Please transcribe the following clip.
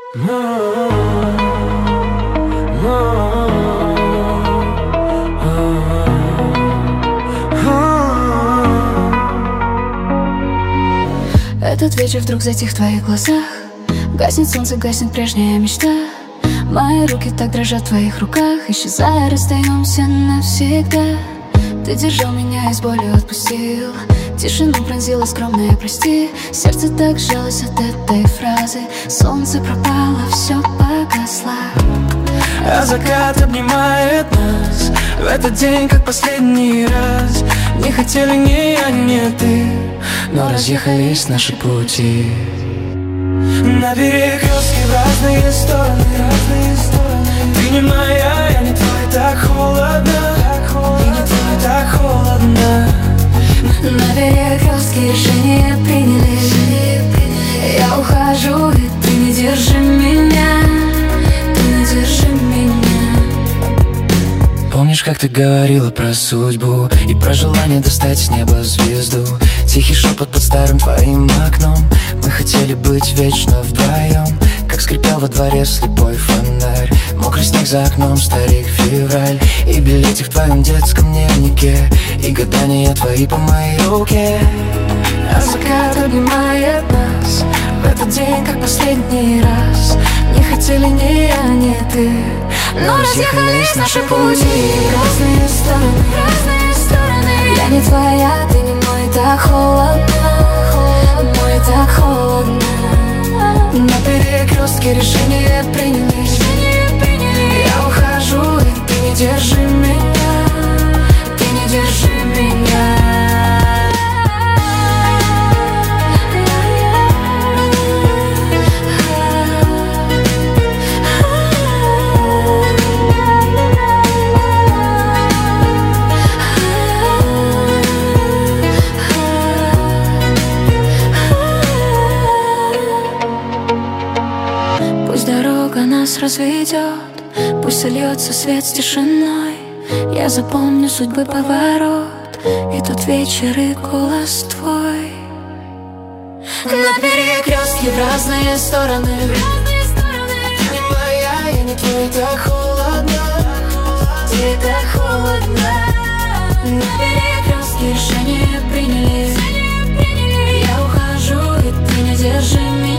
Этот вечер вдруг затих в твоих глазах. Гаснет солнце, гаснет прежняя мечта. Мои руки так дрожат в твоих руках. Исчезая, расстаемся навсегда. Ты держал меня и с болью отпустил. Тишину пронзила скромное прости. Сердце так сжалось от этой фразы. Солнце пропало, все погасло. А закат обнимает нас в этот день, как последний раз. Не хотели ни я, ни ты, но разъехались наши пути. На перекрестке в разные стороны, разные стороны. Ты не моя, я не твой, так холодно, и не твой, так холодно. На перекрестке решение приняли. Я ухожу, и ты не держи меня. Ты не держи меня. Помнишь, как ты говорила про судьбу и про желание достать с неба звезду? Тихий шепот под старым твоим окном. Мы хотели быть вечно вдвоем. Как скрипел во дворе слепой фонарь. Мокрый снег за окном, старик февраль. И билетик в твоем детском дневнике. И гадания твои по моей руке. А закат обнимает нас в этот день, как последний раз. Не хотели ни я, ни ты, но разъехались наши пути. Разные стороны, разные стороны. Я не твоя, ты не мой, так холодно, мой, так холодно. На перекрестке решение приняли. Я ухожу, и ты не держи меня. Ты не держи меня. Пусть дорога нас разведет, пусть сольется свет с тишиной. Я запомню судьбы поворот и тот вечер, и голос твой. На перекрестке в разные стороны. Ты не моя, я не твой, так холодно, Тебе так холодно. На перекрестке решение приняли. Я ухожу, и ты не держи меня.